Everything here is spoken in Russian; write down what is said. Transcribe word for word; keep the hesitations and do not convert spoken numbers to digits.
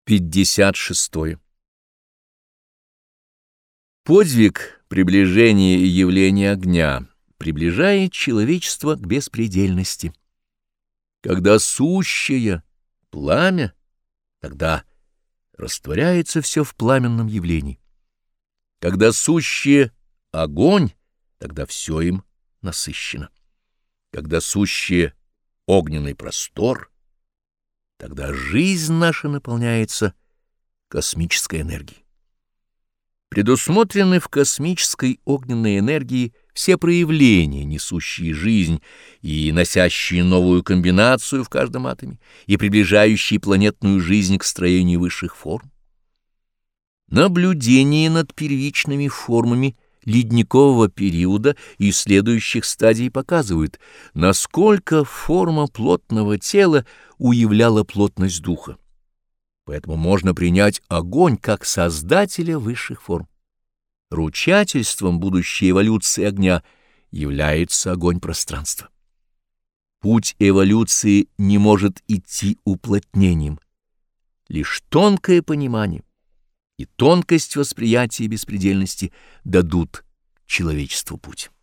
пятьдесят шестой. Подвиг приближения и явления огня приближает человечество к беспредельности. Когда сущее пламя, тогда растворяется все в пламенном явлении. Когда сущее огонь, тогда все им насыщено. Когда сущее огненный простор, тогда жизнь наша наполняется космической энергией. Предусмотрены в космической огненной энергии все проявления, несущие жизнь и носящие новую комбинацию в каждом атоме, и приближающие планетную жизнь к строению высших форм. Наблюдение над первичными формами ледникового периода и следующих стадий показывают, насколько форма плотного тела уявляла плотность духа. Поэтому можно принять огонь как создателя высших форм. Ручательством будущей эволюции огня является огонь пространства. Путь эволюции не может идти уплотнением. Лишь тонкое понимание и тонкость восприятия беспредельности дадут человечеству путь.